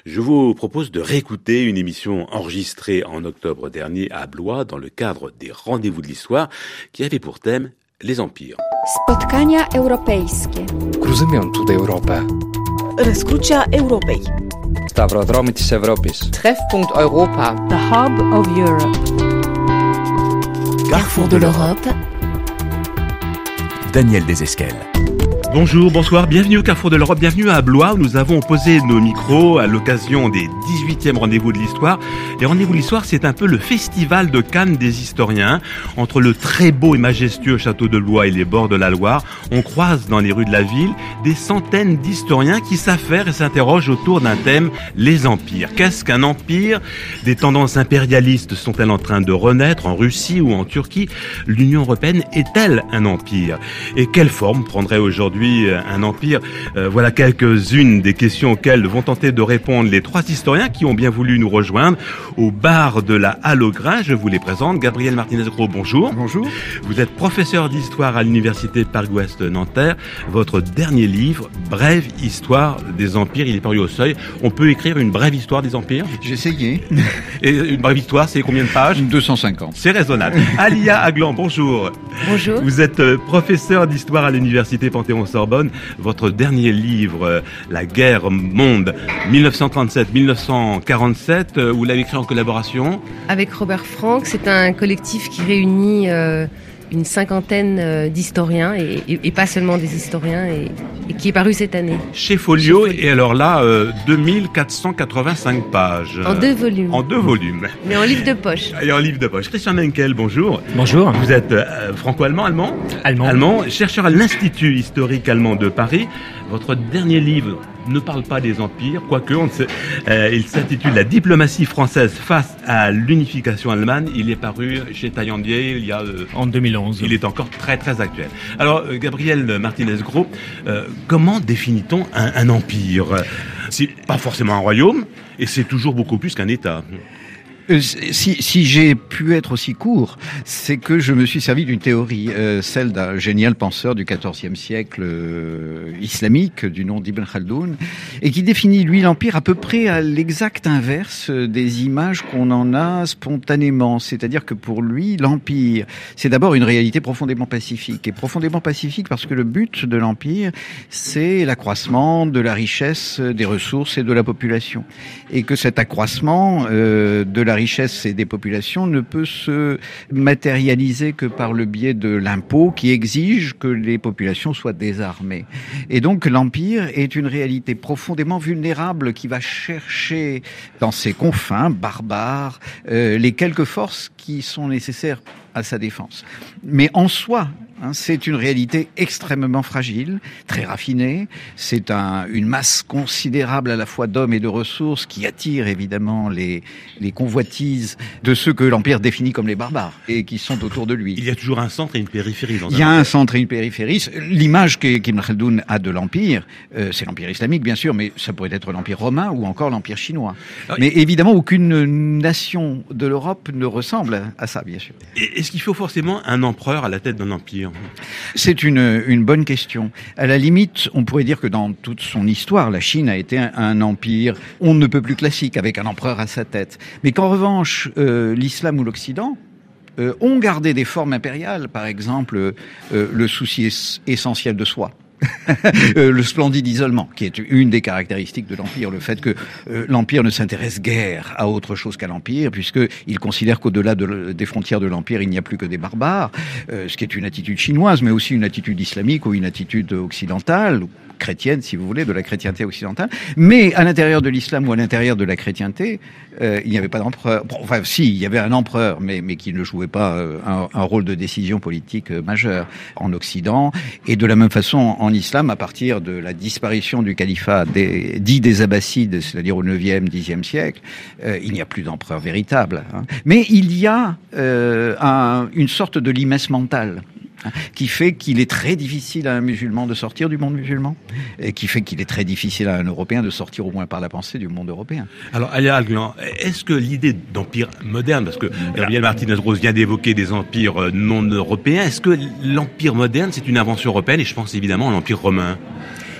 Je vous propose de réécouter une émission enregistrée en octobre dernier à Blois dans le cadre des Rendez-vous de l'Histoire qui avait pour thème les empires. Spotkania europejskie. Cruzymiąt Europę. Răscrucea Europei. Stavrodromitis Europis. Treffpunkt Europa. The Hub of Europe. Carrefour de l'Europe. Daniel Desesquelles. Bonjour, bonsoir, bienvenue au Carrefour de l'Europe, bienvenue à Blois où nous avons posé nos micros à l'occasion des 18e Rendez-vous de l'Histoire. Les Rendez-vous de l'Histoire, c'est un peu le festival de Cannes des historiens. Entre le très beau et majestueux château de Blois et les bords de la Loire, on croise dans les rues de la ville des centaines d'historiens qui s'affairent et s'interrogent autour d'un thème, les empires. Qu'est-ce qu'un empire ? Des tendances impérialistes sont-elles en train de renaître en Russie ou en Turquie ? L'Union européenne est-elle un empire ? Et quelle forme prendrait aujourd'hui un empire? Voilà quelques-unes des questions auxquelles vont tenter de répondre les trois historiens qui ont bien voulu nous rejoindre au bar de la Halle au Grain. Je vous les présente. Gabriel Martinez-Gros, bonjour. Bonjour. Vous êtes professeur d'histoire à l'université Paris-Ouest Nanterre. Votre dernier livre, Brève histoire des empires, il est paru au Seuil. On peut écrire une brève histoire des empires? J'ai essayé. Et une brève histoire, c'est combien de pages? 250. C'est raisonnable. Alia Aglan, bonjour. Bonjour. Vous êtes professeur d'histoire à l'université Panthéon-Sorbonne. Votre dernier livre, La guerre monde, 1937-1947, vous l'avez écrit en collaboration Avec Robert Frank, c'est un collectif qui réunit une cinquantaine d'historiens et pas seulement des historiens et qui est paru cette année. chez Folio, et alors là, 2485 pages. En 2 volumes. En 2 volumes. Mais en livre de poche. Et en livre de poche. Christian Menkel, bonjour. Bonjour. Vous êtes franco-allemand, allemand, chercheur à l'Institut historique allemand de Paris. Votre dernier livre ne parle pas des empires, quoique il s'intitule La diplomatie française face à l'unification allemande. Il est paru chez Taillandier il y a en 2011. Il est encore très très actuel. Alors Gabriel Martinez-Gros, comment définit-on un empire? C'est pas forcément un royaume et c'est toujours beaucoup plus qu'un État. Si j'ai pu être aussi court, c'est que je me suis servi d'une théorie, celle d'un génial penseur du XIVe siècle islamique du nom d'Ibn Khaldoun, et qui définit lui l'empire à peu près à l'exact inverse des images qu'on en a spontanément. C'est-à-dire que pour lui, l'empire, c'est d'abord une réalité profondément pacifique. Et profondément pacifique parce que le but de l'empire, c'est l'accroissement de la richesse, des ressources et de la population. Et que cet accroissement de la richesse et des populations ne peut se matérialiser que par le biais de l'impôt qui exige que les populations soient désarmées. Et donc l'empire est une réalité profondément vulnérable qui va chercher dans ses confins barbares les quelques forces qui sont nécessaires à sa défense. Mais en soi, c'est une réalité extrêmement fragile, très raffinée. C'est une masse considérable à la fois d'hommes et de ressources qui attire évidemment les convoitises de ceux que l'Empire définit comme les barbares et qui sont autour de lui. Il y a toujours un centre et une périphérie. Il y a un centre et une périphérie. L'image qu'Ibn Khaldoun a de l'Empire, c'est l'Empire islamique bien sûr, mais ça pourrait être l'Empire romain ou encore l'Empire chinois. Mais évidemment, aucune nation de l'Europe ne ressemble à ça, bien sûr. Est-ce qu'il faut forcément un empereur à la tête d'un empire? C'est une bonne question. À la limite, on pourrait dire que dans toute son histoire, la Chine a été un empire on ne peut plus classique, avec un empereur à sa tête. Mais qu'en revanche, l'islam ou l'Occident ont gardé des formes impériales, par exemple le souci essentiel de soi. Le splendide isolement, qui est une des caractéristiques de l'Empire, le fait que l'Empire ne s'intéresse guère à autre chose qu'à l'Empire, puisqu'il considère qu'au-delà des frontières de l'Empire, il n'y a plus que des barbares, ce qui est une attitude chinoise, mais aussi une attitude islamique ou une attitude occidentale, chrétienne, si vous voulez, de la chrétienté occidentale. Mais à l'intérieur de l'islam ou à l'intérieur de la chrétienté, il n'y avait pas d'empereur. Bon, enfin, si, il y avait un empereur, mais qui ne jouait pas un rôle de décision politique majeur en Occident. Et de la même façon, en islam, à partir de la disparition du califat dit des Abbassides, c'est-à-dire au 9e, 10e siècle, il n'y a plus d'empereur véritable. Mais il y a une sorte de limace mentale qui fait qu'il est très difficile à un musulman de sortir du monde musulman, et qui fait qu'il est très difficile à un Européen de sortir au moins par la pensée du monde européen. Alors, Alia Aglan, est-ce que l'idée d'empire moderne, parce que Gabriel Martinez-Gros vient d'évoquer des empires non européens, est-ce que l'empire moderne, c'est une invention européenne, et je pense évidemment à l'empire romain?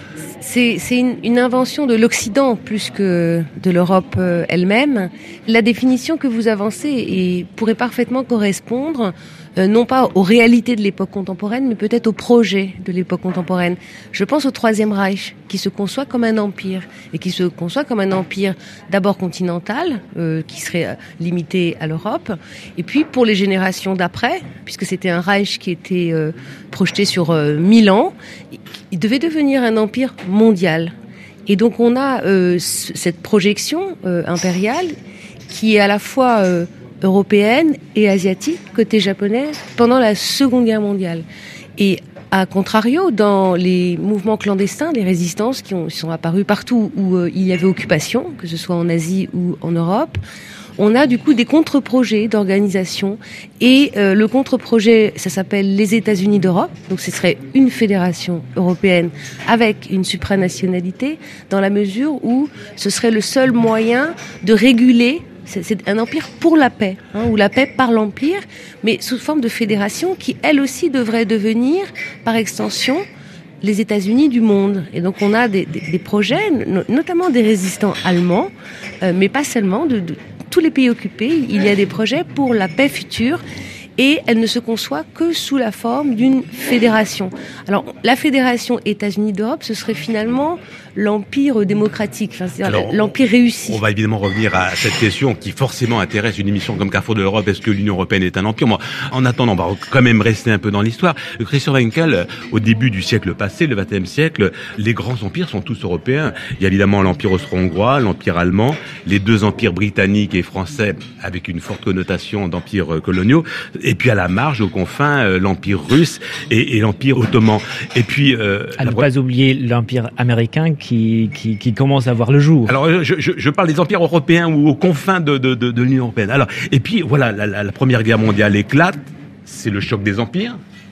C'est une invention de l'Occident plus que de l'Europe elle-même. La définition que vous avancez pourrait parfaitement correspondre non pas aux réalités de l'époque contemporaine, mais peut-être aux projets de l'époque contemporaine. Je pense au Troisième Reich, qui se conçoit comme un empire, et qui se conçoit comme un empire d'abord continental, qui serait limité à l'Europe, et puis pour les générations d'après, puisque c'était un Reich qui était projeté sur 1000 ans, il devait devenir un empire mondial. Et donc on a cette projection impériale qui est à la fois européenne et asiatique, côté japonais, pendant la Seconde Guerre mondiale. Et à contrario, dans les mouvements clandestins, les résistances qui sont apparues partout où il y avait occupation, que ce soit en Asie ou en Europe, on a du coup des contre-projets d'organisation. Et le contre-projet, ça s'appelle les États-Unis d'Europe. Donc ce serait une fédération européenne avec une supranationalité, dans la mesure où ce serait le seul moyen de réguler. C'est un empire pour la paix, ou la paix par l'empire, mais sous forme de fédération qui, elle aussi, devrait devenir, par extension, les États-Unis du monde. Et donc on a des projets, notamment des résistants allemands, mais pas seulement, de tous les pays occupés. Il y a des projets pour la paix future. Et elle ne se conçoit que sous la forme d'une fédération. Alors, la fédération États-Unis d'Europe, ce serait finalement l'empire démocratique, c'est-à-dire l'empire réussi. On va évidemment revenir à cette question qui forcément intéresse une émission comme Carrefour de l'Europe. Est-ce que l'Union européenne est un empire? Moi, en attendant, on va quand même rester un peu dans l'histoire. Christian Winkel, au début du siècle passé, le XXe siècle, les grands empires sont tous européens. Il y a évidemment l'empire austro-hongrois, l'empire allemand, les deux empires britanniques et français avec une forte connotation d'empires coloniaux. Et puis à la marge, aux confins, l'Empire russe et l'Empire ottoman. Et puis à ne pas oublier l'Empire américain qui commence à voir le jour. Alors je parle des empires européens ou aux confins de l'Union européenne. Alors et puis voilà, la Première Guerre mondiale éclate, c'est le choc des empires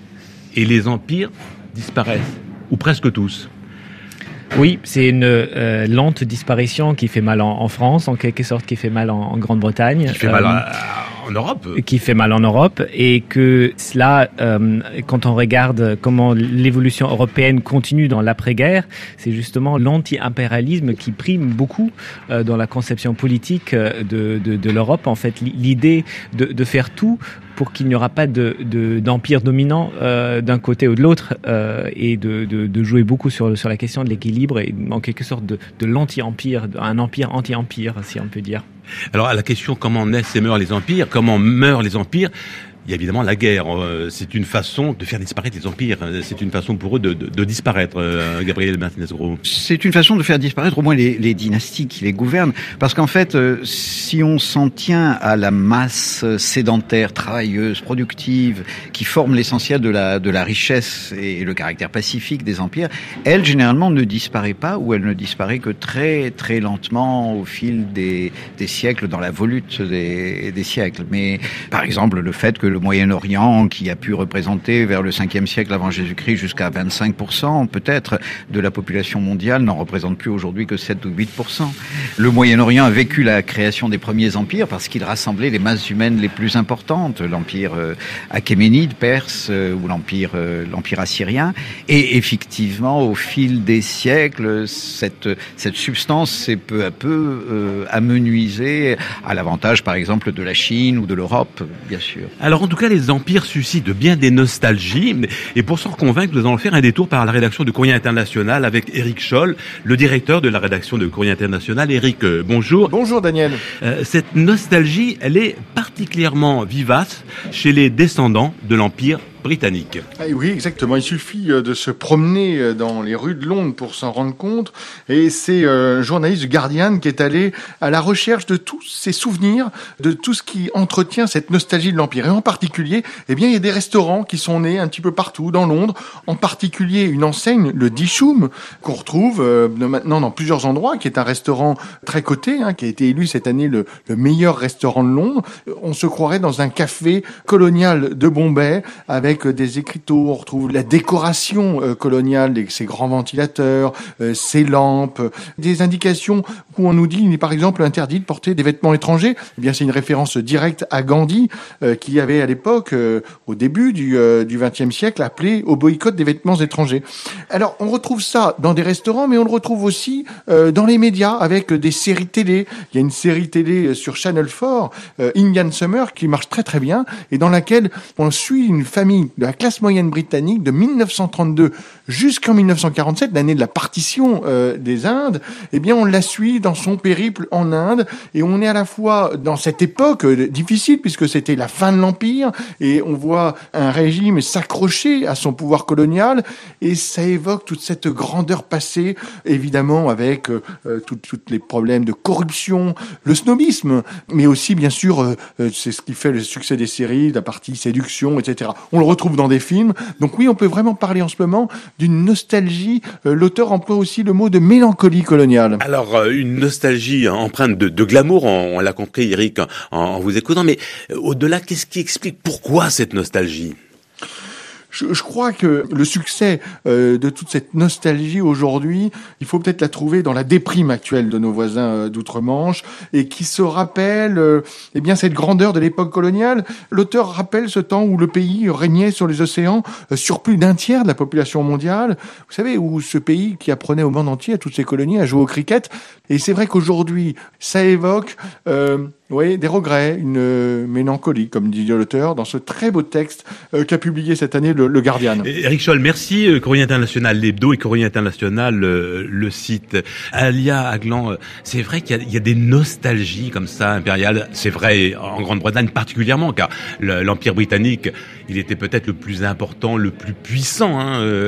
et les empires disparaissent ou presque tous. Oui, c'est une lente disparition qui fait mal en France, en quelque sorte, qui fait mal en Grande-Bretagne. Qui fait mal en Europe. Qui fait mal en Europe, et que cela, quand on regarde comment l'évolution européenne continue dans l'après-guerre, c'est justement l'anti-impérialisme qui prime beaucoup dans la conception politique de l'Europe. En fait, l'idée de faire tout pour qu'il n'y aura pas d'empire dominant d'un côté ou de l'autre, et de jouer beaucoup sur la question de l'équilibre et en quelque sorte de l'anti-empire, un empire anti-empire, si on peut dire. Alors à la question comment naissent et meurent les empires, comment meurent les empires, il y a évidemment la guerre. C'est une façon de faire disparaître les empires. C'est une façon pour eux de disparaître, Gabriel Martinez-Gros. C'est une façon de faire disparaître au moins les dynasties qui les gouvernent. Parce qu'en fait, si on s'en tient à la masse sédentaire, travailleuse, productive, qui forme l'essentiel de la richesse et le caractère pacifique des empires, elle, généralement, ne disparaît pas, ou elle ne disparaît que très, très lentement au fil des siècles, dans la volute des siècles. Mais, par exemple, le fait que le Moyen-Orient, qui a pu représenter vers le 5e siècle avant Jésus-Christ jusqu'à 25% peut-être de la population mondiale, n'en représente plus aujourd'hui que 7 ou 8%. Le Moyen-Orient a vécu la création des premiers empires parce qu'il rassemblait les masses humaines les plus importantes, l'empire achéménide, perse, ou l'empire assyrien. Et effectivement, au fil des siècles, cette substance s'est peu à peu amenuisée à l'avantage, par exemple, de la Chine ou de l'Europe, bien sûr. Alors en tout cas, les empires suscitent bien des nostalgies. Et pour s'en convaincre, nous allons faire un détour par la rédaction de Courrier International avec Éric Scholl, le directeur de la rédaction de Courrier International. Éric, bonjour. Bonjour Daniel. Cette nostalgie, elle est particulièrement vivace chez les descendants de l'Empire britannique. Oui, exactement. Il suffit de se promener dans les rues de Londres pour s'en rendre compte. Et c'est un journaliste du Guardian qui est allé à la recherche de tous ces souvenirs, de tout ce qui entretient cette nostalgie de l'Empire. Et en particulier, il y a des restaurants qui sont nés un petit peu partout dans Londres. En particulier, une enseigne, le Dishoom, qu'on retrouve maintenant dans plusieurs endroits, qui est un restaurant très coté, qui a été élu cette année le meilleur restaurant de Londres. On se croirait dans un café colonial de Bombay avec avec des écriteaux, on retrouve la décoration coloniale, ces grands ventilateurs, ces lampes, des indications où on nous dit il est par exemple interdit de porter des vêtements étrangers. Eh bien, c'est une référence directe à Gandhi, qui avait à l'époque, au début du XXe siècle, appelé au boycott des vêtements étrangers. Alors, on retrouve ça dans des restaurants, mais on le retrouve aussi dans les médias avec des séries télé. Il y a une série télé sur Channel 4, Indian Summer, qui marche très très bien et dans laquelle on suit une famille de la classe moyenne britannique de 1932 jusqu'en 1947, l'année de la partition des Indes. Eh bien, on la suit dans son périple en Inde et on est à la fois dans cette époque difficile puisque c'était la fin de l'Empire et on voit un régime s'accrocher à son pouvoir colonial et ça évoque toute cette grandeur passée, évidemment avec tous les problèmes de corruption, le snobisme, mais aussi bien sûr c'est ce qui fait le succès des séries, la partie séduction, etc. On le retrouve dans des films. Donc oui, on peut vraiment parler en ce moment d'une nostalgie. L'auteur emploie aussi le mot de mélancolie coloniale. Alors, une nostalgie empreinte de glamour, on l'a compris, Eric, en vous écoutant, mais au-delà, qu'est-ce qui explique pourquoi cette nostalgie ? Je crois que le succès de toute cette nostalgie aujourd'hui, il faut peut-être la trouver dans la déprime actuelle de nos voisins d'outre-Manche et qui se rappelle eh bien cette grandeur de l'époque coloniale. L'auteur rappelle ce temps où le pays régnait sur les océans sur plus d'un tiers de la population mondiale. Vous savez, où ce pays qui apprenait au monde entier, à toutes ses colonies, à jouer au cricket. Et c'est vrai qu'aujourd'hui, ça évoque des regrets, une mélancolie, comme dit l'auteur, dans ce très beau texte qu'a publié cette année le Guardian. Éric Scholl, merci. Courrier International, l'hebdo, et Courrier International, le site. Alia Aglan, c'est vrai qu'il y a des nostalgies comme ça, impériales. C'est vrai en Grande-Bretagne particulièrement, car l'Empire britannique, il était peut-être le plus important, le plus puissant,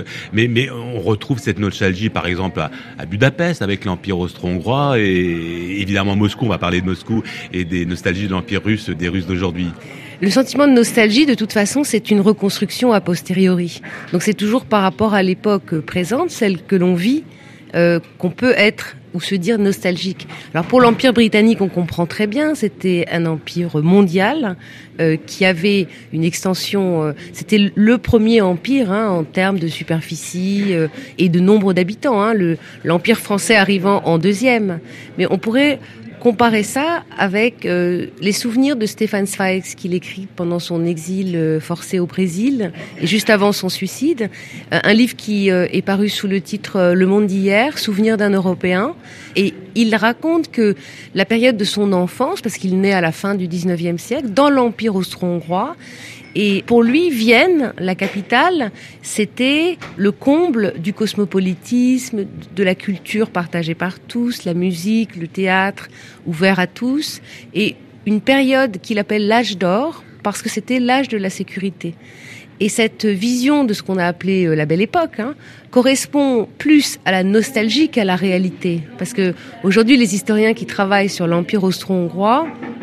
mais on retrouve cette nostalgie, par exemple, à Budapest, avec l'Empire austro-hongrois, et évidemment Moscou, on va parler de Moscou, et des nostalgies de l'Empire russe, des Russes d'aujourd'hui. Le sentiment de nostalgie, de toute façon, c'est une reconstruction a posteriori. Donc c'est toujours par rapport à l'époque présente, celle que l'on vit, qu'on peut être ou se dire nostalgique. Alors pour l'Empire britannique, on comprend très bien, c'était un empire mondial qui avait une extension, c'était le premier empire en termes de superficie et de nombre d'habitants, l'empire français arrivant en deuxième. Mais on pourrait comparer ça avec les souvenirs de Stefan Zweig qu'il écrit pendant son exil forcé au Brésil et juste avant son suicide. Un livre qui est paru sous le titre Le Monde d'hier, Souvenirs d'un Européen. Et il raconte que la période de son enfance, parce qu'il naît à la fin du 19e siècle, dans l'Empire austro-hongrois, et pour lui, Vienne, la capitale, c'était le comble du cosmopolitisme, de la culture partagée par tous, la musique, le théâtre, ouvert à tous, et une période qu'il appelle l'âge d'or, parce que c'était l'âge de la sécurité. Et cette vision de ce qu'on a appelé la belle époque correspond plus à la nostalgie qu'à la réalité. Parce que aujourd'hui, les historiens qui travaillent sur l'Empire austro-hongrois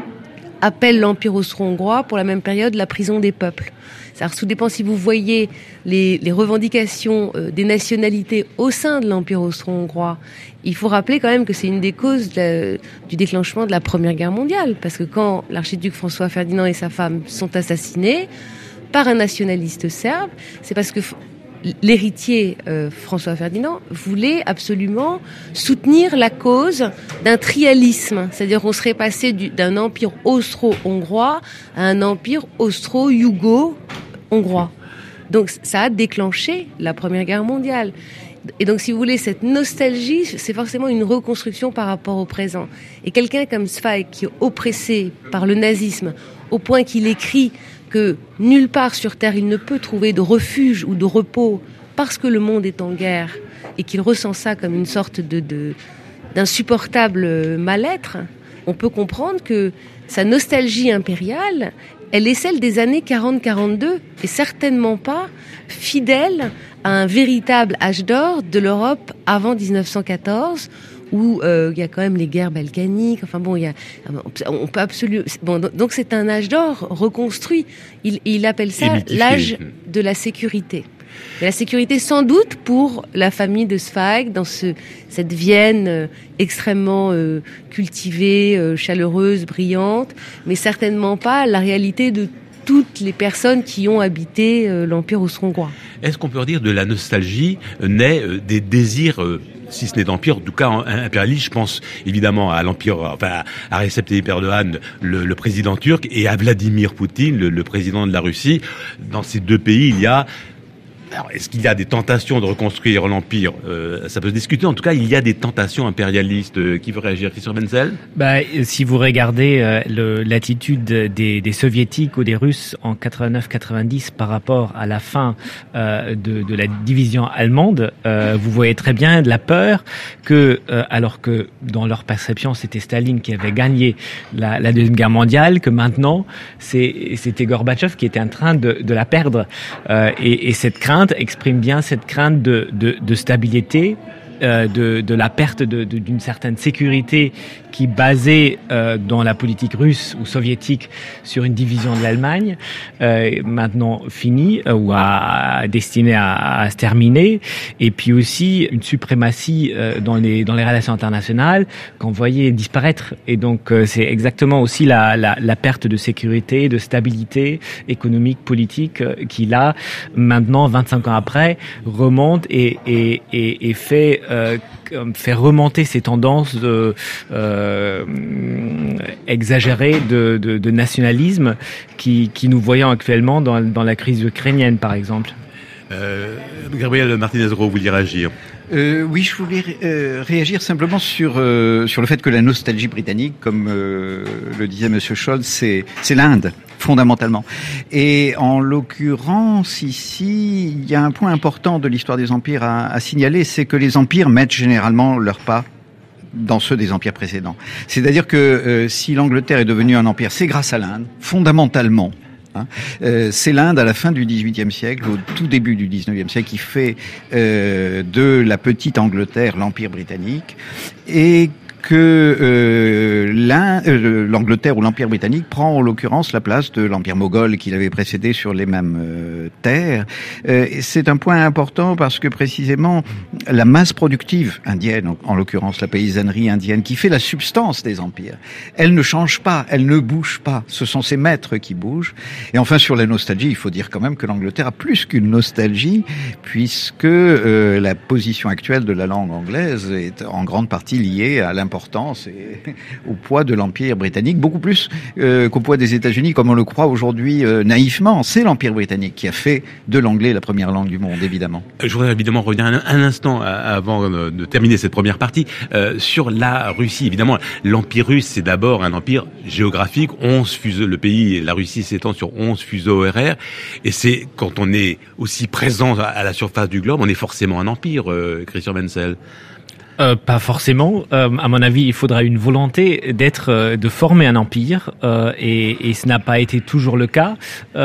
appelle l'Empire austro-hongrois pour la même période la prison des peuples. Ça tout dépend si vous voyez les revendications des nationalités au sein de l'Empire austro-hongrois. Il faut rappeler quand même que c'est une des causes du déclenchement de la Première Guerre mondiale, parce que quand l'archiduc François Ferdinand et sa femme sont assassinés par un nationaliste serbe, c'est parce que l'héritier François Ferdinand voulait absolument soutenir la cause d'un trialisme, c'est-à-dire qu'on serait passé d'un empire austro-hongrois à un empire austro-yugo-hongrois. Donc ça a déclenché la Première Guerre mondiale. Et donc si vous voulez, cette nostalgie, c'est forcément une reconstruction par rapport au présent. Et quelqu'un comme Zweig, qui est oppressé par le nazisme, au point qu'il écrit que nulle part sur Terre il ne peut trouver de refuge ou de repos parce que le monde est en guerre et qu'il ressent ça comme une sorte d'insupportable mal-être, on peut comprendre que sa nostalgie impériale, elle est celle des années 40-42 et certainement pas fidèle à un véritable âge d'or de l'Europe avant 1914 où il y a quand même les guerres balkaniques. Enfin bon, on peut absolument. Bon, donc c'est un âge d'or reconstruit. Il appelle ça l'âge de la sécurité. Mais la sécurité, sans doute, pour la famille de Zweig, dans cette Vienne extrêmement cultivée, chaleureuse, brillante, mais certainement pas la réalité de toutes les personnes qui ont habité l'Empire austro-hongrois. Est-ce qu'on peut dire de la nostalgie naît des désirs si ce n'est d'empire, en tout cas impérialiste? Je pense évidemment à l'empire, enfin à Recep Tayyip Erdogan, le président turc, et à Vladimir Poutine, le président de la Russie. Dans ces deux pays, il y a... Alors, est-ce qu'il y a des tentations de reconstruire l'empire? Ça peut se discuter. En tout cas, il y a des tentations impérialistes. Qui veut réagir? Christian Wenzel? Si vous regardez l'attitude des soviétiques ou des Russes en 89-90 par rapport à la fin de la division allemande, vous voyez très bien de la peur que, alors que dans leur perception c'était Staline qui avait gagné la Deuxième Guerre mondiale, que maintenant c'était Gorbatchev qui était en train de la perdre. Et cette crainte exprime bien cette crainte de stabilité, de la perte d'une certaine sécurité qui basée dans la politique russe ou soviétique sur une division de l'Allemagne, maintenant finie ou destinée à se terminer, et puis aussi une suprématie dans les relations internationales qu'on voyait disparaître. Et donc c'est exactement aussi la perte de sécurité, de stabilité économique, politique qui là maintenant 25 ans après remonte et fait remonter ces tendances exagérées de nationalisme qui nous voyons actuellement dans la crise ukrainienne, par exemple. Gabriel Martinez-Roux, vous vouliez réagir? Oui, je voulais réagir simplement sur le fait que la nostalgie britannique, comme le disait Monsieur Scholz, c'est l'Inde, fondamentalement. Et en l'occurrence, ici, il y a un point important de l'histoire des empires à signaler, c'est que les empires mettent généralement leur pas dans ceux des empires précédents. C'est-à-dire que si l'Angleterre est devenue un empire, c'est grâce à l'Inde, fondamentalement. C'est l'Inde à la fin du XVIIIe siècle, au tout début du XIXe siècle, qui fait de la petite Angleterre l'Empire britannique, et que l'Angleterre ou l'Empire britannique prend en l'occurrence la place de l'Empire moghol qui l'avait précédé sur les mêmes terres. C'est un point important parce que précisément la masse productive indienne, en l'occurrence la paysannerie indienne, qui fait la substance des empires, elle ne change pas, elle ne bouge pas. Ce sont ses maîtres qui bougent. Et enfin sur la nostalgie, il faut dire quand même que l'Angleterre a plus qu'une nostalgie, puisque la position actuelle de la langue anglaise est en grande partie liée à l'importance et au poids de l'Empire britannique, beaucoup plus qu'au poids des États-Unis, comme on le croit aujourd'hui naïvement. C'est l'Empire britannique qui a fait de l'anglais la première langue du monde, évidemment. Je voudrais évidemment revenir un instant avant de terminer cette première partie sur la Russie. Évidemment, l'Empire russe, c'est d'abord un empire géographique. 11 fuseaux, le pays, la Russie s'étend sur 11 fuseaux horaires. Et c'est quand on est aussi présent à la surface du globe, on est forcément un empire, Christian Wenzel. Pas forcément. À mon avis, il faudra une volonté de former un empire, et ce n'a pas été toujours le cas.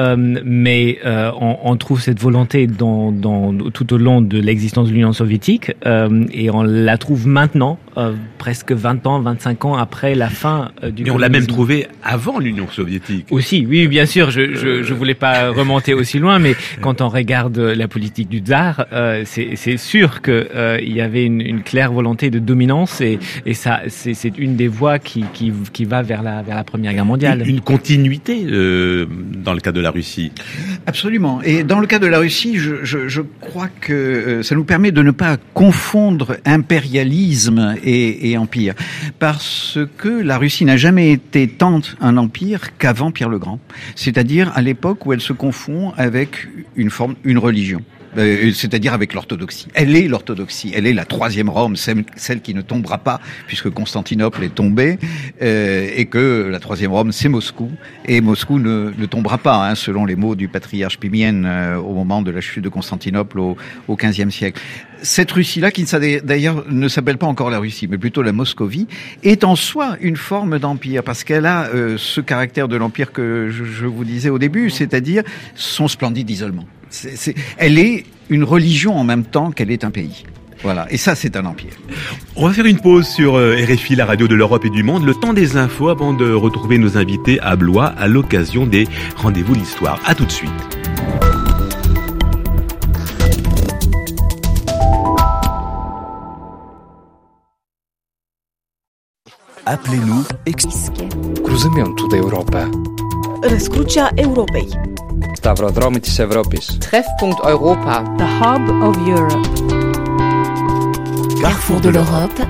Mais on trouve cette volonté tout au long de l'existence de l'Union soviétique, et on la trouve maintenant, presque 20 ans, 25 ans après la fin du. Mais on l'a même trouvé avant l'Union soviétique. Aussi, oui, bien sûr. Je voulais pas remonter aussi loin, mais quand on regarde la politique du tsar, c'est sûr que il y avait une claire volonté de dominance, et ça c'est une des voies qui va vers la Première Guerre mondiale. Une continuité dans le cas de la Russie. Absolument. Et dans le cas de la Russie, je crois que ça nous permet de ne pas confondre impérialisme et empire, parce que la Russie n'a jamais été tant un empire qu'avant Pierre le Grand, c'est-à-dire à l'époque où elle se confond avec une religion. C'est-à-dire avec l'orthodoxie. Elle est l'orthodoxie, elle est la troisième Rome, celle qui ne tombera pas puisque Constantinople est tombée, et que la troisième Rome c'est Moscou, et Moscou ne tombera pas, selon les mots du patriarche Pimien au moment de la chute de Constantinople au XVe siècle. Cette Russie-là, qui d'ailleurs ne s'appelle pas encore la Russie, mais plutôt la Moscovie, est en soi une forme d'empire, parce qu'elle a ce caractère de l'empire que je vous disais au début, c'est-à-dire son splendide isolement. Elle est une religion en même temps qu'elle est un pays. Voilà, et ça c'est un empire. On va faire une pause sur RFI, la radio de l'Europe et du monde, le temps des infos avant de retrouver nos invités à Blois à l'occasion des rendez-vous de l'histoire. À tout de suite. Appelez-nous Cruzământul de Europa. Răscrucea Europei. Stavrodromi της Ευρώπης. Treffpunkt Europa. The Hub of Europe. Carrefour de l'Europe.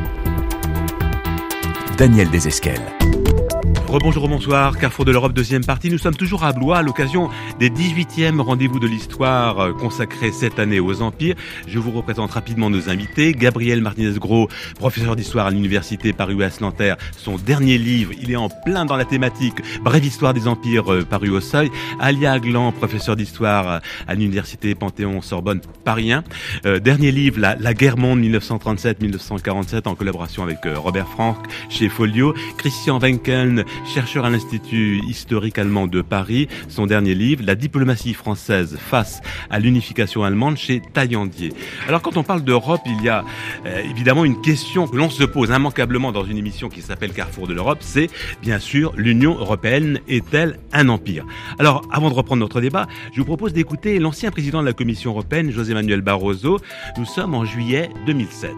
Daniel Desesquelles. Rebonjour, bonsoir, Carrefour de l'Europe, deuxième partie. Nous sommes toujours à Blois à l'occasion des 18e rendez-vous de l'histoire consacrés cette année aux empires. Je vous représente rapidement nos invités. Gabriel Martinez-Gros, professeur d'histoire à l'université Paris-Ouest Nanterre. Son dernier livre, il est en plein dans la thématique Brève histoire des empires paru au Seuil. Alia Aglan, professeur d'histoire à l'université Panthéon-Sorbonne Paris 1. Dernier livre, La guerre monde 1937-1947 en collaboration avec Robert Frank chez Folio. Christian Wenkeln, chercheur à l'Institut historique allemand de Paris, son dernier livre, La diplomatie française face à l'unification allemande chez Taillandier. Alors quand on parle d'Europe, il y a évidemment une question que l'on se pose immanquablement dans une émission qui s'appelle Carrefour de l'Europe, c'est bien sûr l'Union européenne est-elle un empire? Alors avant de reprendre notre débat, je vous propose d'écouter l'ancien président de la Commission européenne, José Manuel Barroso. Nous sommes en juillet 2007.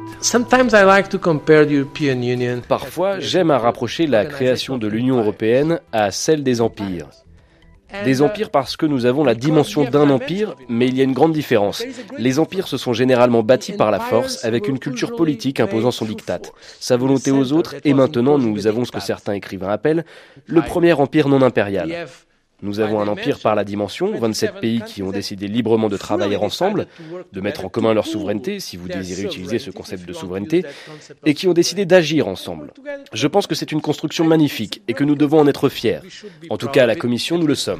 Parfois, j'aime à rapprocher la création de l'Union européenne à celle des empires. Des empires parce que nous avons la dimension d'un empire, mais il y a une grande différence. Les empires se sont généralement bâtis par la force, avec une culture politique imposant son diktat, sa volonté aux autres, et maintenant nous avons ce que certains écrivains appellent le premier empire non impérial. Nous avons un empire par la dimension, 27 pays qui ont décidé librement de travailler ensemble, de mettre en commun leur souveraineté, si vous désirez utiliser ce concept de souveraineté, et qui ont décidé d'agir ensemble. Je pense que c'est une construction magnifique et que nous devons en être fiers. En tout cas, à la Commission, nous le sommes.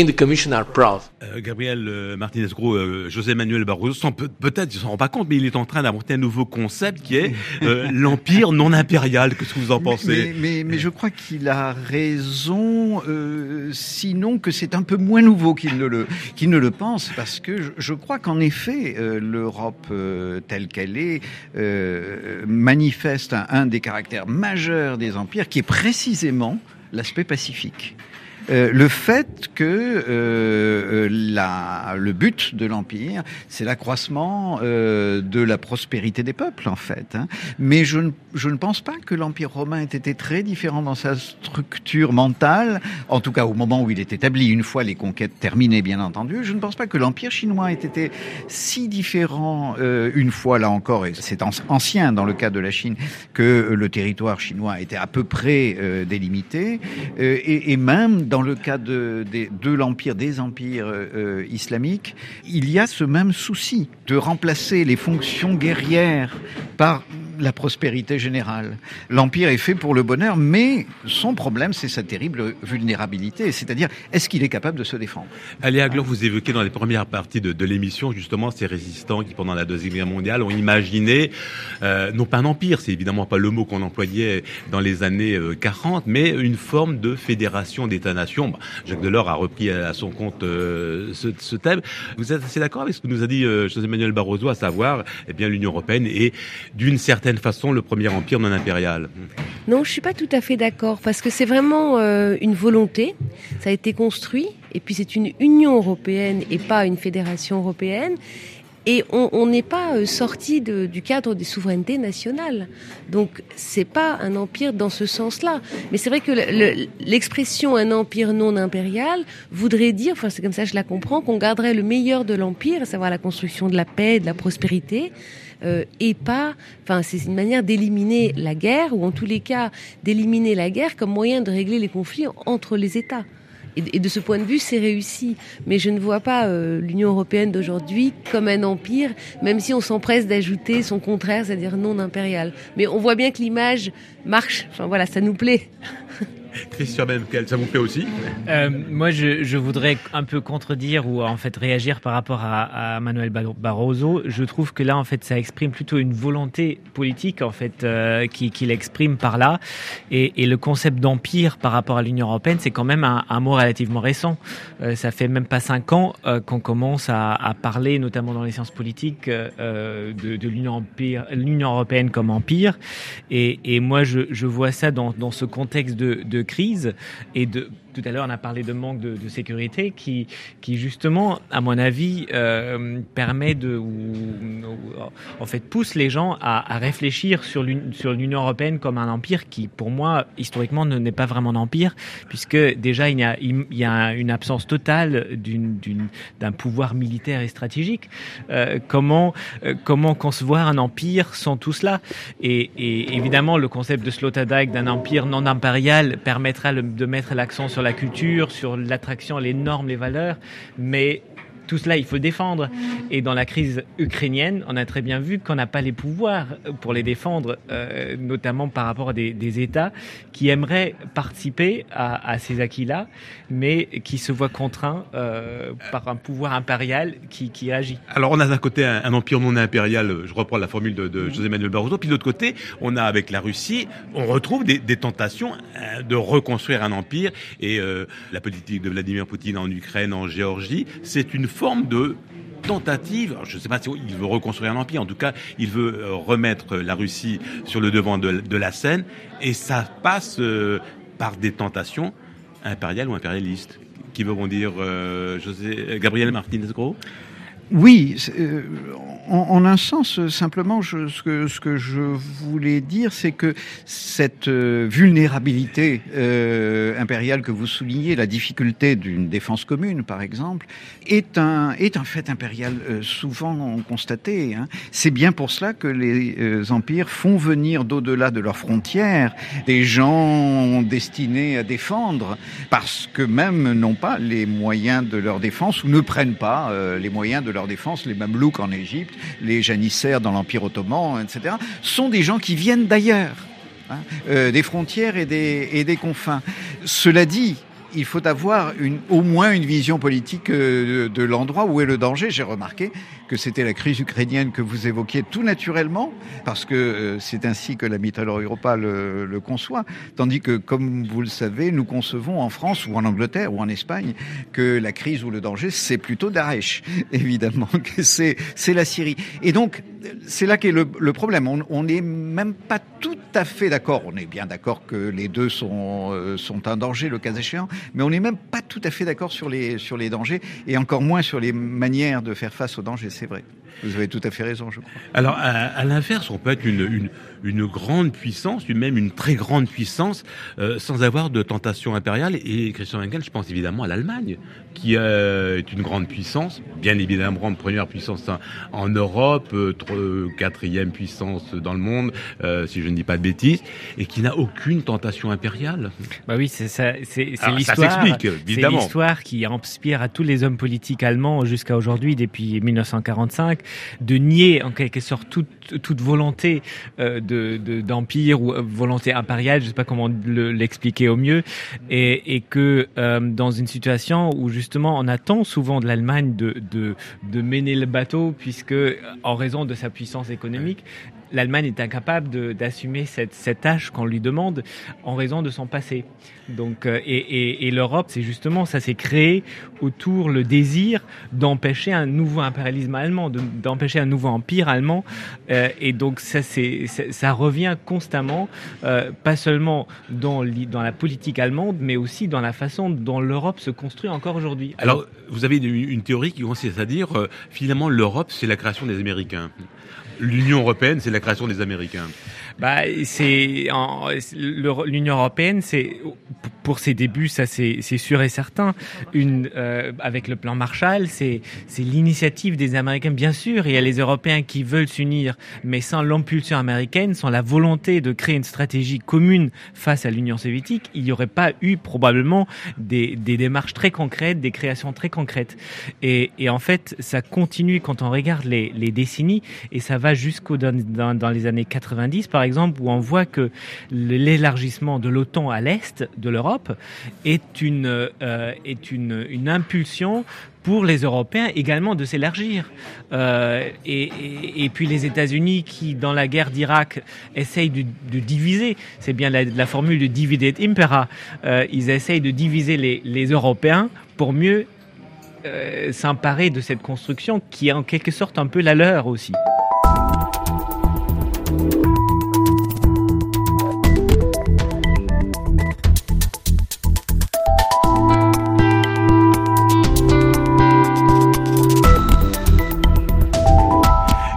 Gabriel Martinez-Gros, José Manuel Barroso, peut-être, il ne s'en rend pas compte, mais il est en train d'inventer un nouveau concept qui est l'empire non impérial. Qu'est-ce que vous en pensez? Mais je crois qu'il a raison, sinon que c'est un peu moins nouveau qu'il ne le pense, parce que je crois qu'en effet, l'Europe telle qu'elle est manifeste un des caractères majeurs des empires, qui est précisément l'aspect pacifique. Le fait que le but de l'Empire, c'est l'accroissement de la prospérité des peuples, en fait. Mais je ne pense pas que l'Empire romain ait été très différent dans sa structure mentale, en tout cas au moment où il est établi, une fois les conquêtes terminées, bien entendu. Je ne pense pas que l'Empire chinois ait été si différent, une fois, là encore, et c'est ancien dans le cas de la Chine, que le territoire chinois était à peu près délimité, et même dans le cas de l'empire, des empires islamiques, il y a ce même souci de remplacer les fonctions guerrières par la prospérité générale. L'empire est fait pour le bonheur, mais son problème, c'est sa terrible vulnérabilité. C'est-à-dire, est-ce qu'il est capable de se défendre? Alia Aglan, vous évoquez dans les premières parties de l'émission, justement, ces résistants qui, pendant la Deuxième Guerre mondiale, ont imaginé, non pas un empire, c'est évidemment pas le mot qu'on employait dans les années 40, mais une forme de fédération d'États-nations. Jacques Delors a repris à son compte ce thème. Vous êtes assez d'accord avec ce que nous a dit José Manuel Barroso, à savoir, eh bien, l'Union européenne est d'une certaine façon le premier empire non impérial? Non, je suis pas tout à fait d'accord, parce que c'est vraiment une volonté. Ça a été construit, et puis c'est une Union européenne et pas une fédération européenne. Et on n'est pas sorti du cadre des souverainetés nationales. Donc c'est pas un empire dans ce sens-là. Mais c'est vrai que l'expression un empire non impérial voudrait dire, enfin c'est comme ça que je la comprends, qu'on garderait le meilleur de l'empire, à savoir la construction de la paix, de la prospérité, et pas, enfin c'est une manière d'éliminer la guerre, ou en tous les cas d'éliminer la guerre comme moyen de régler les conflits entre les États. Et de ce point de vue, c'est réussi. Mais je ne vois pas l'Union européenne d'aujourd'hui comme un empire, même si on s'empresse d'ajouter son contraire, c'est-à-dire non impérial. Mais on voit bien que l'image marche. Enfin voilà, ça nous plaît. Christian Wenkeln, ça vous plaît aussi? Moi, je voudrais un peu contredire ou en fait réagir par rapport à Manuel Barroso. Je trouve que là, en fait, ça exprime plutôt une volonté politique, en fait, qu'il exprime par là. Et le concept d'empire par rapport à l'Union européenne, c'est quand même un mot relativement récent. Ça fait même pas 5 ans qu'on commence à parler, notamment dans les sciences politiques, de l'Union européenne comme empire. Et moi, je vois ça dans ce contexte de crise et Tout à l'heure, on a parlé de manque de sécurité qui justement, à mon avis, permet en fait, pousse les gens à réfléchir sur l'Union européenne comme un empire qui, pour moi, historiquement, n'est pas vraiment un empire, puisque déjà, il y a une absence totale d'un pouvoir militaire et stratégique. Comment concevoir un empire sans tout cela? Et évidemment, le concept de Sloterdijk d'un empire non impérial permettra de mettre l'accent sur la culture, sur l'attraction, les normes, les valeurs, mais tout cela, il faut défendre. Et dans la crise ukrainienne, on a très bien vu qu'on n'a pas les pouvoirs pour les défendre, notamment par rapport à des États qui aimeraient participer à ces acquis-là, mais qui se voient contraints par un pouvoir impérial qui agit. Alors on a d'un côté un empire non impérial, je reprends la formule de José Manuel Barroso, puis de l'autre côté, on a avec la Russie, on retrouve des tentations de reconstruire un empire, et la politique de Vladimir Poutine en Ukraine, en Géorgie, c'est une forme de tentative. Alors, je ne sais pas s'il veut reconstruire un empire, en tout cas, il veut remettre la Russie sur le devant de la scène, et ça passe par des tentations impériales ou impérialistes. Qui veut dire Gabriel Martinez-Gros? Oui, en un sens, simplement, ce que je voulais dire, c'est que cette vulnérabilité impériale que vous soulignez, la difficulté d'une défense commune, par exemple, est un fait impérial souvent constaté. Hein. C'est bien pour cela que les empires font venir d'au-delà de leurs frontières des gens destinés à défendre, parce que même n'ont pas les moyens de leur défense ou ne prennent pas les moyens de leur défense. Les Mamelouks en Égypte, les janissaires dans l'Empire ottoman, etc., sont des gens qui viennent d'ailleurs, des frontières et des confins. Cela dit, il faut avoir au moins une vision politique de l'endroit où est le danger. J'ai remarqué que c'était la crise ukrainienne que vous évoquiez tout naturellement, parce que c'est ainsi que la Mitteleuropa Europa le conçoit, tandis que, comme vous le savez, nous concevons en France ou en Angleterre ou en Espagne que la crise ou le danger, c'est plutôt Daesh, évidemment, que c'est la Syrie. Et donc, c'est là qu'est le problème. On n'est même pas tout à fait d'accord. On est bien d'accord que les deux sont un danger, le cas échéant, mais on n'est même pas tout à fait d'accord sur les dangers, et encore moins sur les manières de faire face aux dangers. C'est vrai. Vous avez tout à fait raison, je crois. Alors, à l'inverse, on peut être une grande puissance, même une très grande puissance, sans avoir de tentation impériale. Et Christian Engel, je pense évidemment à l'Allemagne, qui est une grande puissance, bien évidemment première puissance en Europe, quatrième puissance dans le monde, si je ne dis pas de bêtises, et qui n'a aucune tentation impériale. Bah oui, c'est ça. C'est l'histoire. Ça s'explique, évidemment. C'est l'histoire qui inspire à tous les hommes politiques allemands jusqu'à aujourd'hui, depuis 1945, de nier en quelque sorte toute volonté d'empire ou volonté impériale, je sais pas comment l'expliquer au mieux, et que dans une situation où justement on attend souvent de l'Allemagne de mener le bateau, puisque en raison de sa puissance économique, l'Allemagne est incapable d'assumer cette tâche qu'on lui demande en raison de son passé. Donc, et l'Europe, c'est justement, ça s'est créé autour le désir d'empêcher un nouveau impérialisme allemand, d'empêcher un nouveau empire allemand. Et donc, ça revient constamment, pas seulement dans la politique allemande, mais aussi dans la façon dont l'Europe se construit encore aujourd'hui. Alors, vous avez une théorie qui consiste à dire, finalement, l'Europe, c'est la création des Américains. L'Union européenne, c'est la création des Américains. L'Union européenne, c'est pour ses débuts, ça c'est sûr et certain. Avec le plan Marshall, c'est l'initiative des Américains, bien sûr. Il y a les Européens qui veulent s'unir, mais sans l'impulsion américaine, sans la volonté de créer une stratégie commune face à l'Union soviétique, il n'y aurait pas eu probablement des démarches très concrètes, des créations très concrètes. Et en fait, ça continue quand on regarde les décennies, et ça va jusqu'au dans les années 90, par exemple, où on voit que l'élargissement de l'OTAN à l'est de l'Europe est une impulsion pour les Européens également de s'élargir. Et puis les États-Unis qui, dans la guerre d'Irak, essayent de diviser. C'est bien la formule de divide et impera. Ils essayent de diviser les Européens pour mieux s'emparer de cette construction qui est en quelque sorte un peu la leur aussi.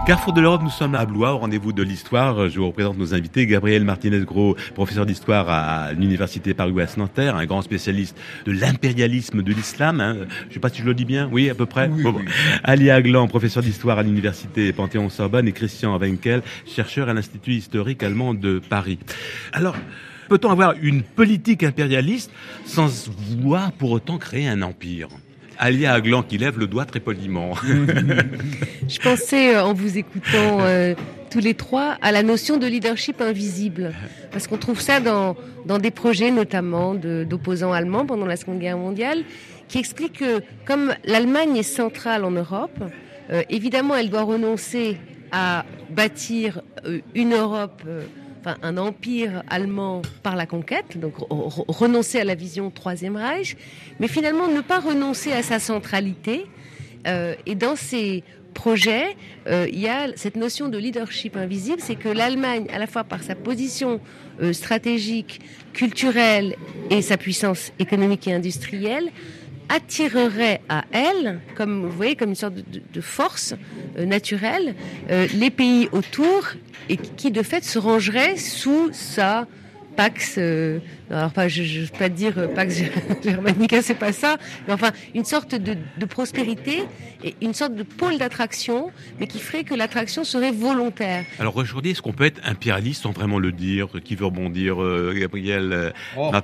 Carrefour de l'Europe, nous sommes à Blois, au rendez-vous de l'histoire. Je vous représente nos invités. Gabriel Martinez-Gros, professeur d'histoire à l'université Paris-Ouest-Nanterre, un grand spécialiste de l'impérialisme de l'islam. Hein. Je ne sais pas si je le dis bien. Oui, à peu près. Oui, bon. Oui. Ali Aglan, professeur d'histoire à l'université Panthéon-Sorbonne, et Christian Wenkel, chercheur à l'Institut historique allemand de Paris. Alors, peut-on avoir une politique impérialiste sans vouloir pour autant créer un empire ? Alia Aglan qui lève le doigt très poliment. Je pensais, en vous écoutant tous les trois, à la notion de leadership invisible. Parce qu'on trouve ça dans des projets, notamment d'opposants allemands pendant la Seconde Guerre mondiale, qui expliquent que, comme l'Allemagne est centrale en Europe, évidemment, elle doit renoncer à bâtir une Europe... un empire allemand par la conquête, donc renoncer à la vision Troisième Reich, mais finalement ne pas renoncer à sa centralité. Et dans ces projets, il y a cette notion de leadership invisible, c'est que l'Allemagne, à la fois par sa position stratégique, culturelle et sa puissance économique et industrielle, attirerait à elle, comme vous voyez, comme une sorte de force naturelle, les pays autour et qui de fait se rangeraient sous sa Pax. Alors je ne veux pas dire Pax Germanica, c'est pas ça, mais enfin une sorte de prospérité et une sorte de pôle d'attraction, mais qui ferait que l'attraction serait volontaire. Alors aujourd'hui, est-ce qu'on peut être impérialiste sans vraiment le dire ? Qui veut rebondir, Gabriel Martinez-Gros ?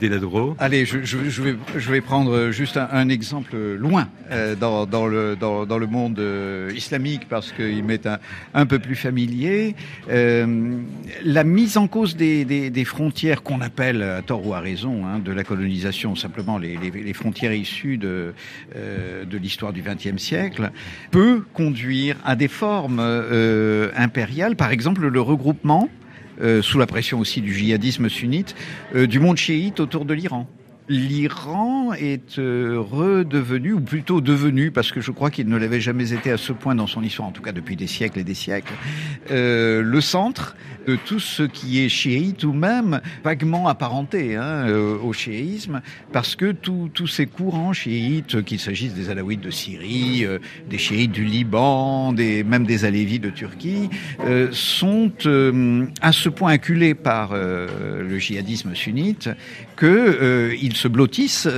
Allez, je vais prendre juste un exemple loin dans le monde islamique, parce qu'il m'est un peu plus familier. La mise en cause des frontières qu'on appelle, à tort ou à raison, de la colonisation, simplement les frontières issues de l'histoire du XXe siècle, peut conduire à des formes impériales, par exemple le regroupement, sous la pression aussi du djihadisme sunnite, du monde chiite autour de l'Iran. L'Iran est redevenu, ou plutôt devenu, parce que je crois qu'il ne l'avait jamais été à ce point dans son histoire, en tout cas depuis des siècles et des siècles, le centre de tout ce qui est chiite, ou même vaguement apparenté au chiisme, parce que tous ces courants chiites, qu'il s'agisse des alaouites de Syrie, des chiites du Liban, même des alévis de Turquie, sont à ce point acculés par le djihadisme sunnite qu'ils se blottissent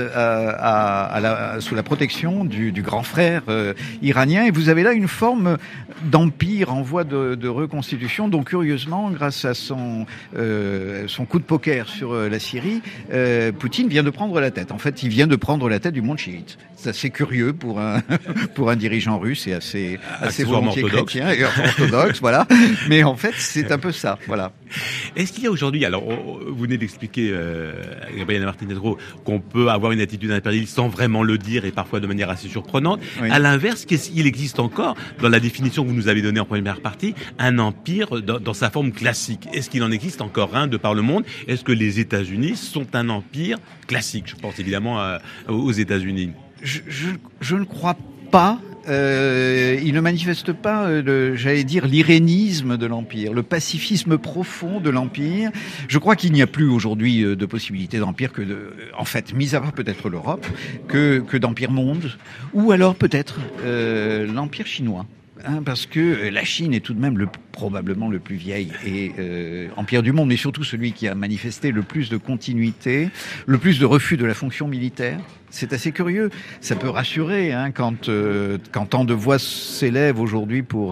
sous la protection du grand frère iranien. Et vous avez là une forme d'empire en voie de reconstitution. Donc curieusement, grâce à son coup de poker sur la Syrie, Poutine vient de prendre la tête. En fait, il vient de prendre la tête du monde chiite. C'est assez curieux pour un dirigeant russe et assez volontiers chrétien et orthodoxe, voilà. Mais en fait, c'est un peu ça, voilà. Est-ce qu'il y a aujourd'hui, alors vous venez d'expliquer, Gabriel Martinez-Gros, qu'on peut avoir une attitude impérialiste sans vraiment le dire et parfois de manière assez surprenante. Oui. À l'inverse, il existe encore, dans la définition que vous nous avez donnée en première partie, un empire dans sa forme classique. Est-ce qu'il en existe encore un de par le monde ? Est-ce que les États-Unis sont un empire classique ? Je pense évidemment aux États-Unis. Je ne crois pas. Il ne manifeste pas, j'allais dire, l'irénisme de l'Empire, le pacifisme profond de l'Empire. Je crois qu'il n'y a plus aujourd'hui de possibilité d'empire en fait, mis à part peut-être l'Europe, que d'empire monde, ou alors peut-être l'Empire chinois. Parce que la Chine est tout de même probablement le plus vieil empire du monde, mais surtout celui qui a manifesté le plus de continuité, le plus de refus de la fonction militaire. C'est assez curieux. Ça peut rassurer quand tant de voix s'élèvent aujourd'hui pour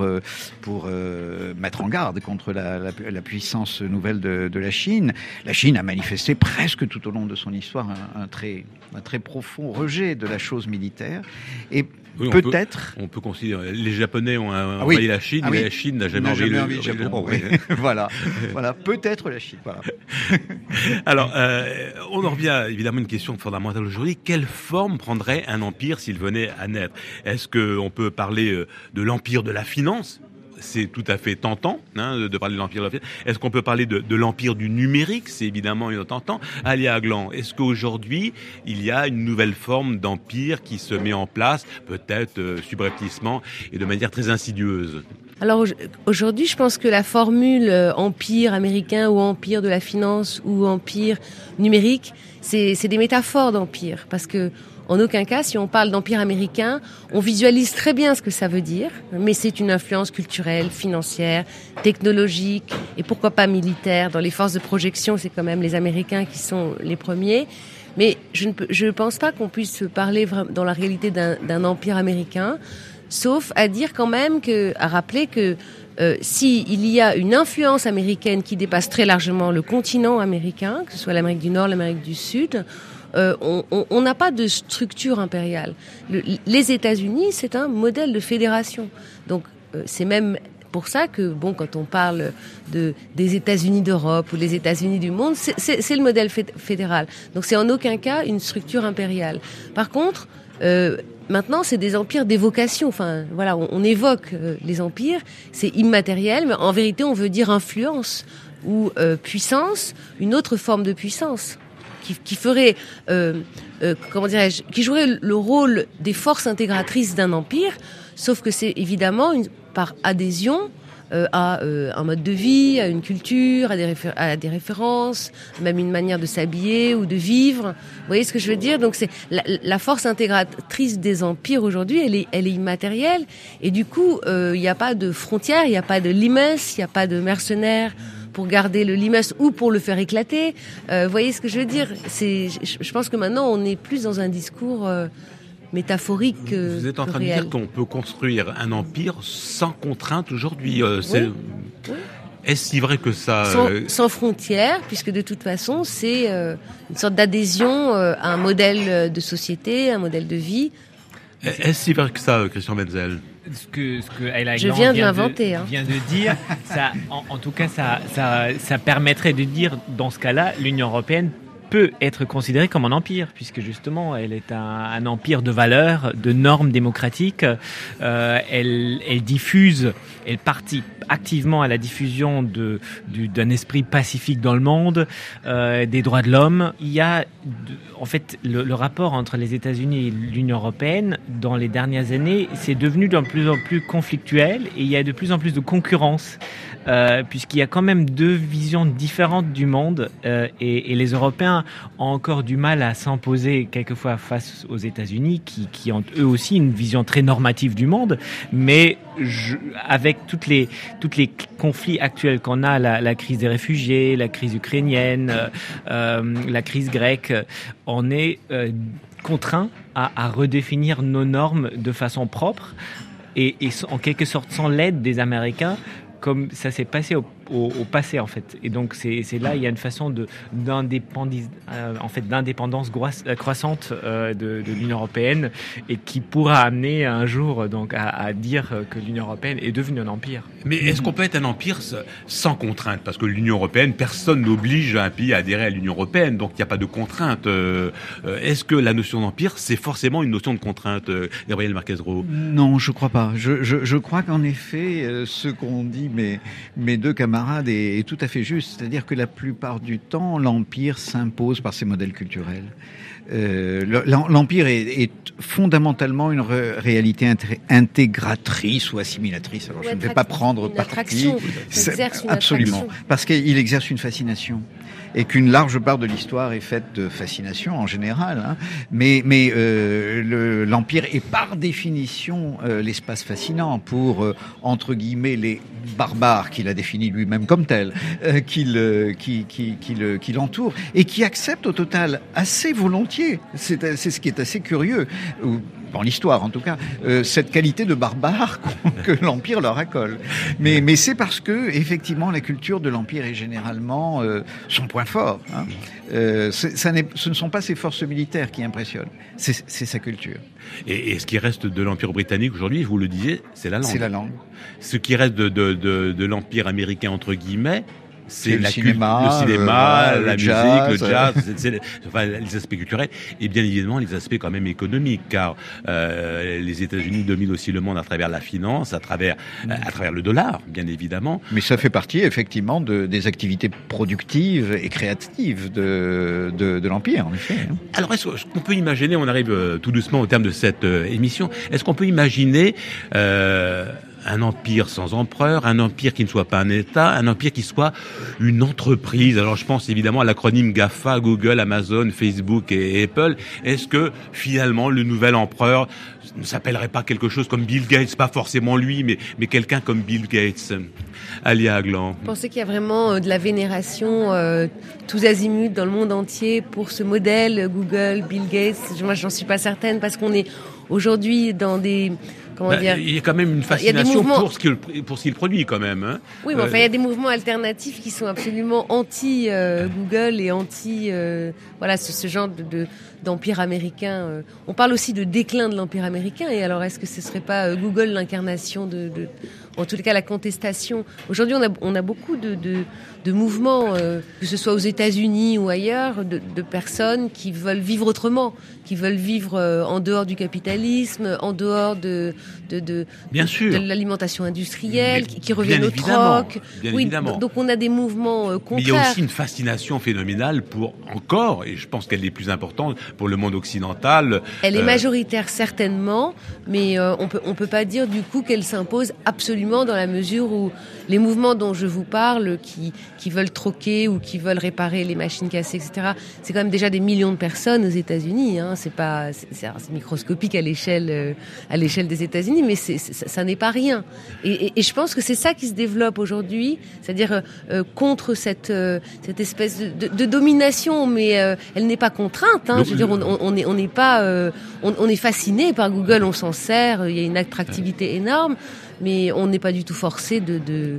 mettre en garde contre la puissance nouvelle de la Chine. La Chine a manifesté presque tout au long de son histoire un très profond rejet de la chose militaire. Et oui, peut-être... On peut considérer... Les Japonais ont envahi la Chine, mais la Chine n'a jamais envahi le Japon. Oui. Voilà, peut-être la Chine. Voilà. Alors, on en revient évidemment à une question fondamentale aujourd'hui. Quelle forme prendrait un empire s'il venait à naître ? Est-ce qu'on peut parler de l'empire de la finance ? C'est tout à fait tentant de parler de l'empire de la finance. Est-ce qu'on peut parler de l'empire du numérique ? C'est évidemment une autre tentant. Alia Aglan, est-ce qu'aujourd'hui, il y a une nouvelle forme d'empire qui se met en place, peut-être subrepticement et de manière très insidieuse ? Alors aujourd'hui, je pense que la formule empire américain ou empire de la finance ou empire numérique, c'est des métaphores d'empire, parce que En aucun cas, si on parle d'empire américain, on visualise très bien ce que ça veut dire, mais c'est une influence culturelle, financière, technologique et pourquoi pas militaire. Dans les forces de projection, c'est quand même les Américains qui sont les premiers. Mais je ne pense pas qu'on puisse parler dans la réalité d'un empire américain, sauf à dire quand même à rappeler que s'il y a une influence américaine qui dépasse très largement le continent américain, que ce soit l'Amérique du Nord, l'Amérique du Sud, on n'a pas de structure impériale. Les États-Unis, c'est un modèle de fédération. Donc c'est même pour ça que, quand on parle des États-Unis d'Europe ou les États-Unis du monde, c'est le modèle fédéral. Donc c'est en aucun cas une structure impériale. Par contre, maintenant, c'est des empires d'évocation. Enfin, voilà, on évoque les empires, c'est immatériel, mais en vérité, on veut dire influence ou puissance, une autre forme de puissance qui ferait, qui jouerait le rôle des forces intégratrices d'un empire, sauf que c'est évidemment par adhésion à un mode de vie, à une culture, à des références, même une manière de s'habiller ou de vivre. Vous voyez ce que je veux dire ? Donc c'est la force intégratrice des empires aujourd'hui, elle est immatérielle, et du coup il n'y a pas de frontières, il n'y a pas de limes, il n'y a pas de mercenaires pour garder le limes ou pour le faire éclater. Vous voyez ce que je veux dire ? Je pense que maintenant on est plus dans un discours métaphorique. Vous êtes en train de dire qu'on peut construire un empire sans contrainte aujourd'hui. Oui. Est-ce si vrai que ça sans frontières, puisque de toute façon c'est une sorte d'adhésion à un modèle de société, un modèle de vie. Est-ce si vrai que ça, Christian Menzel ? Ce que Ayla je viens de l'inventer. Vient de dire, ça, en tout cas, ça permettrait de dire, dans ce cas-là, l'Union européenne peut être considérée comme un empire, puisque justement elle est un empire de valeurs, de normes démocratiques. Elle diffuse, elle participe activement à la diffusion d'un esprit pacifique dans le monde, des droits de l'homme. Il y a en fait le rapport entre les États-Unis et l'Union européenne dans les dernières années, c'est devenu de plus en plus conflictuel, et il y a de plus en plus de concurrence. Puisqu'il y a quand même deux visions différentes du monde, et les Européens ont encore du mal à s'imposer quelquefois face aux États-Unis qui ont eux aussi une vision très normative du monde, mais avec toutes les conflits actuels qu'on a, la crise des réfugiés, la crise ukrainienne, la crise grecque, on est contraint à redéfinir nos normes de façon propre et en quelque sorte sans l'aide des Américains, comme ça s'est passé au passé en fait. Et donc c'est là il y a une façon d'indépendance croissante de l'Union européenne, et qui pourra amener un jour donc à dire que l'Union européenne est devenue un empire. Mais est-ce qu'on peut être un empire sans contrainte ? Parce que l'Union européenne, personne n'oblige un pays à adhérer à l'Union européenne, donc il n'y a pas de contrainte. Est-ce que la notion d'empire, c'est forcément une notion de contrainte, Gabriel Marquez-Ro ? Non, je crois pas. Je crois qu'en effet, ce qu'ont dit mes deux camarades est tout à fait juste. C'est-à-dire que la plupart du temps, l'empire s'impose par ses modèles culturels. L'empire est fondamentalement une réalité intégratrice ou assimilatrice. Alors je ne vais pas prendre parti. Absolument, parce qu'il exerce une fascination, et qu'une large part de l'histoire est faite de fascination en général. Hein. Mais l'empire est par définition l'espace fascinant pour entre guillemets les barbares qu'il a définis lui-même comme tels, qui l'entourent et qui acceptent au total assez volontiers. C'est ce qui est assez curieux. Dans l'histoire, en tout cas, cette qualité de barbare que l'Empire leur accole. Mais c'est parce que, effectivement, la culture de l'Empire est généralement son point fort. Hein. Ce ne sont pas ses forces militaires qui impressionnent, c'est sa culture. Et ce qui reste de l'Empire britannique aujourd'hui, vous le disiez, c'est la langue. C'est la langue. Ce qui reste de l'Empire américain, entre guilles, c'est le cinéma, la musique, le jazz, les aspects culturels, et bien évidemment les aspects quand même économiques, car les États-Unis dominent aussi le monde à travers la finance, à travers le dollar, bien évidemment. Mais ça fait partie effectivement des activités productives et créatives de l'Empire, en effet. Alors est-ce qu'on peut imaginer, on arrive tout doucement au terme de cette émission, est-ce qu'on peut imaginer un empire sans empereur, un empire qui ne soit pas un État, un empire qui soit une entreprise. Alors je pense évidemment à l'acronyme GAFA, Google, Amazon, Facebook et Apple. Est-ce que finalement le nouvel empereur ne s'appellerait pas quelque chose comme Bill Gates, pas forcément lui, mais quelqu'un comme Bill Gates? Alia Aglan. Vous pensez qu'il y a vraiment de la vénération tous azimuts dans le monde entier pour ce modèle Google, Bill Gates? Moi, j'en suis pas certaine parce qu'on est aujourd'hui dans des... Il y a quand même une fascination pour ce qu'il produit quand même. Hein. Oui, mais enfin, il y a des mouvements alternatifs qui sont absolument anti Google et anti ce genre d'empire américain. On parle aussi de déclin de l'empire américain. Et alors, est-ce que ce serait pas Google l'incarnation en tout cas la contestation? Aujourd'hui, on a beaucoup de mouvements, que ce soit aux États-Unis ou ailleurs, de personnes qui veulent vivre autrement, qui veulent vivre en dehors du capitalisme, en dehors de l'alimentation industrielle, qui reviennent au troc. Évidemment. Donc on a des mouvements contraires. Mais il y a aussi une fascination phénoménale et je pense qu'elle est plus importante pour le monde occidental. Elle est majoritaire certainement, mais on peut pas dire du coup qu'elle s'impose absolument, dans la mesure où les mouvements dont je vous parle, qui veulent troquer ou qui veulent réparer les machines cassées, etc., c'est quand même déjà des millions de personnes aux États-Unis. Hein. C'est microscopique à l'échelle des États-Unis, mais ça n'est pas rien. Et je pense que c'est ça qui se développe aujourd'hui, c'est-à-dire contre cette espèce de domination, mais elle n'est pas contrainte. Hein. Je veux dire, on n'est pas, on est fasciné par Google, on s'en sert, il y a une attractivité énorme, mais on n'est pas du tout forcé de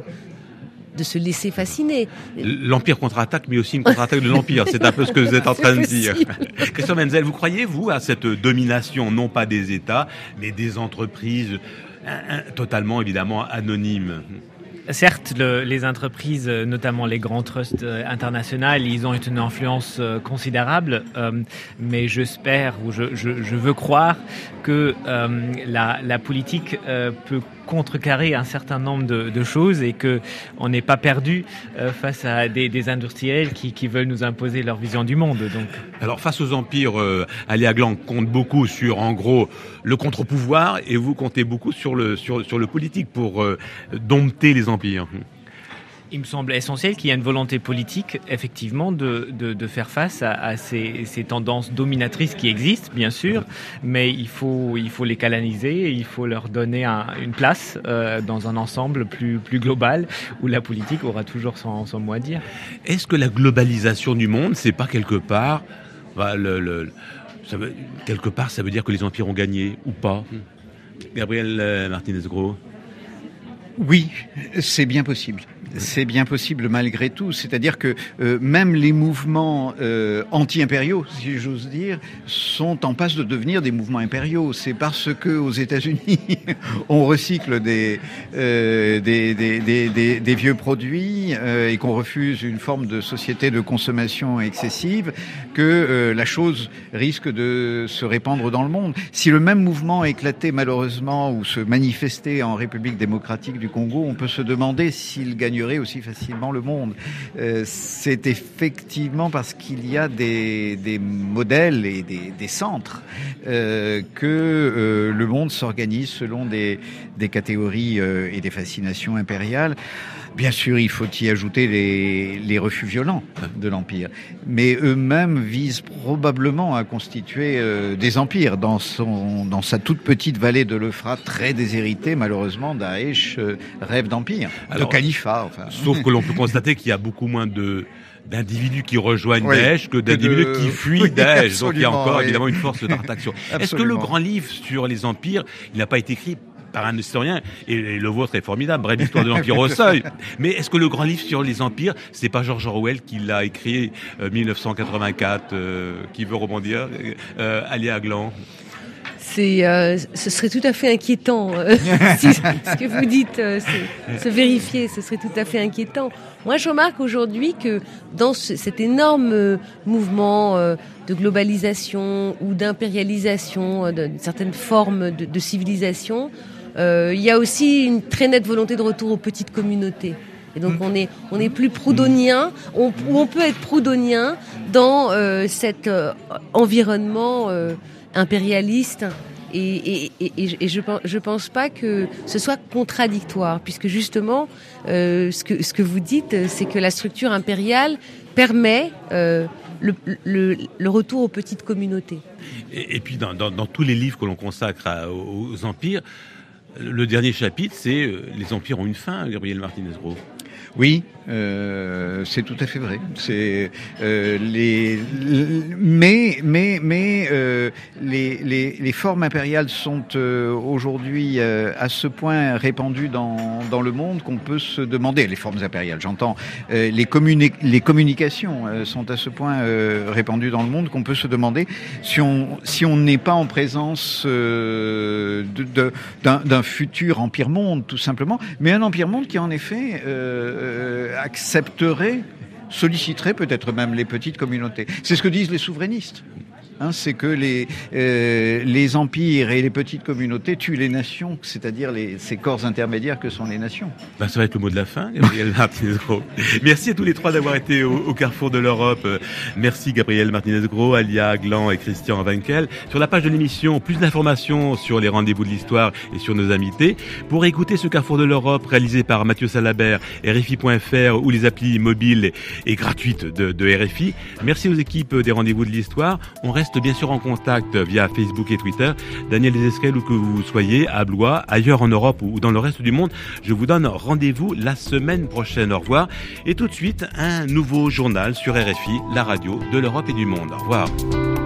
se laisser fasciner. L'Empire contre-attaque, mais aussi une contre-attaque de l'Empire. C'est un peu ce que vous êtes en train de dire. Christophe Menzel, vous croyez, vous, à cette domination, non pas des États, mais des entreprises totalement, évidemment, anonymes? Certes, les entreprises, notamment les grands trusts internationaux, ils ont une influence considérable, mais j'espère ou je veux croire que la politique peut contrecarrer un certain nombre de choses et que on n'est pas perdu face à des industriels qui veulent nous imposer leur vision du monde. Donc, alors face aux empires, Alia Aglan compte beaucoup sur, en gros, le contre-pouvoir, et vous comptez beaucoup sur le politique pour dompter les empires. Il me semble essentiel qu'il y ait une volonté politique, effectivement, de faire face à ces tendances dominatrices qui existent, bien sûr, mais il faut les canaliser, il faut leur donner une place dans un ensemble plus global où la politique aura toujours son mot à dire. Est-ce que la globalisation du monde, c'est pas quelque part, ça veut dire que les empires ont gagné ou pas? Gabriel Martinez-Gros. Oui, c'est bien possible. C'est bien possible malgré tout. C'est-à-dire que même les mouvements anti-impériaux, si j'ose dire, sont en passe de devenir des mouvements impériaux. C'est parce que aux États-Unis, on recycle des vieux produits et qu'on refuse une forme de société de consommation excessive que la chose risque de se répandre dans le monde. Si le même mouvement éclatait malheureusement ou se manifestait en République démocratique du Congo, on peut se demander s'il gagnerait aussi facilement le monde. C'est effectivement parce qu'il y a des modèles et des centres que le monde s'organise selon des catégories et des fascinations impériales. Bien sûr, il faut y ajouter les refus violents de l'Empire. Mais eux-mêmes visent probablement à constituer des empires. Dans sa toute petite vallée de l'Euphrate, très déshéritée, malheureusement, Daesh rêve d'empire, de califat. Enfin. Sauf que l'on peut constater qu'il y a beaucoup moins d'individus qui rejoignent Daesh que d'individus qui fuient Daesh. Donc il y a encore évidemment une force d'attraction. Est-ce que le grand livre sur les empires, il n'a pas été écrit par un historien, et le vôtre est formidable, bref, l'histoire de l'Empire au seuil. Mais est-ce que le grand livre sur les empires, c'est pas George Orwell qui l'a écrit 1984, qui veut rebondir, Alia Aglan? Ce serait tout à fait inquiétant si ce que vous dites se vérifiait, ce serait tout à fait inquiétant. Moi, je remarque aujourd'hui que dans cet énorme mouvement de globalisation ou d'impérialisation d'une certaine forme de civilisation, il y a aussi une très nette volonté de retour aux petites communautés. Et donc on est plus proudhonien, on peut être proudhonien dans cet environnement impérialiste Et je pense pas que ce soit contradictoire, puisque justement, ce que vous dites, c'est que la structure impériale permet le retour aux petites communautés. Et puis dans tous les livres que l'on consacre aux empires, le dernier chapitre, c'est les empires ont une fin, Gabriel Martinez-Gros. Oui, c'est tout à fait vrai. C'est les formes impériales sont aujourd'hui à ce point répandues dans le monde qu'on peut se demander. Les formes impériales, j'entends. Les communications sont à ce point répandues dans le monde qu'on peut se demander si on n'est pas en présence d'un futur empire monde, tout simplement, mais un empire monde qui en effet accepterait, solliciterait peut-être même les petites communautés. C'est ce que disent les souverainistes. C'est que les empires et les petites communautés tuent les nations, c'est-à-dire ces corps intermédiaires que sont les nations. Ça va être le mot de la fin, Gabriel Martinez-Gros. Merci à tous les trois d'avoir été au carrefour de l'Europe. Merci Gabriel Martinez-Gros, Alia Gland et Christian Wankel. Sur la page de l'émission, plus d'informations sur les rendez-vous de l'histoire et sur nos invités. Pour écouter ce carrefour de l'Europe réalisé par Mathieu Salabert, RFI.fr ou les applis mobiles et gratuites de RFI. Merci aux équipes des rendez-vous de l'histoire. On reste bien sûr en contact via Facebook et Twitter. Daniel Desesquel, où que vous soyez, à Blois, ailleurs en Europe ou dans le reste du monde, je vous donne rendez-vous la semaine prochaine. Au revoir. Et tout de suite, un nouveau journal sur RFI, la radio de l'Europe et du monde. Au revoir.